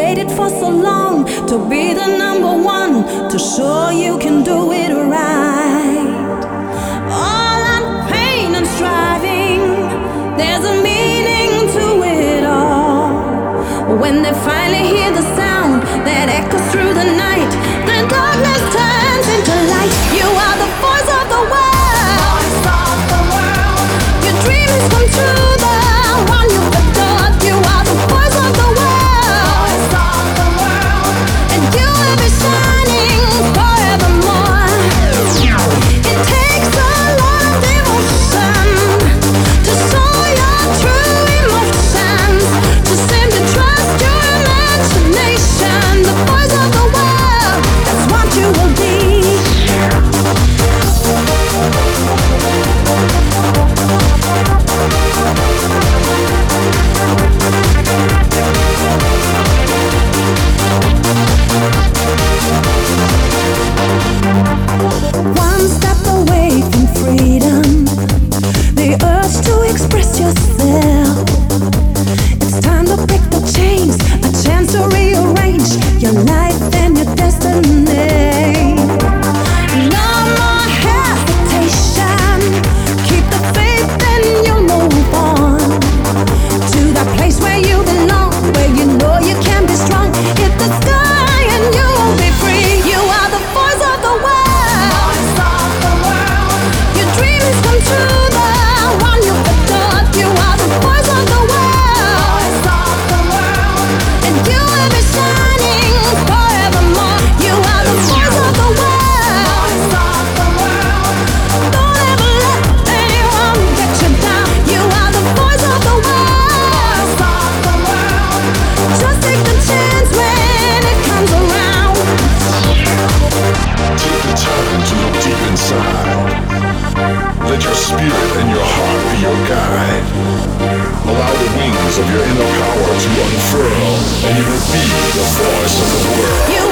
waited for so long to be the number one, to show you can do it right. All that pain and striving, there's a meaning to it all. When they finally hear the sound that echoes through the night, the darkness turns into light. You are the voice of the world. Voice of the world. Your dreams come true, the one you've adored. You are the voice of the world. Voice of the world. And you will be shining forevermore. It takes a lot of devotion to show your true emotions, to simply trust your imagination. The voice of the world, that's what you will be. One step away from freedom, the urge to express yourself. It's time to break the chains, a chance to rearrange your life and your destiny. No more hesitation, keep the faith and you'll move on to that place where you belong, where you know you can be strong. Hit the sky and you will be free. You are the voice of the world. Voice of the world. Your dreams come true, the one you adored. You are the voice of the world. Voice of the world. And you will be shining forevermore. You are the voice of the world. Voice of the world. Don't ever let anyone get you down. You are the voice of the world. Voice of the world. Just take the chance when it comes around. Take the time to look deep inside. Let your spirit and your heart be your guide. Allow the wings of your inner power to unfurl, and you will be the voice of the world. You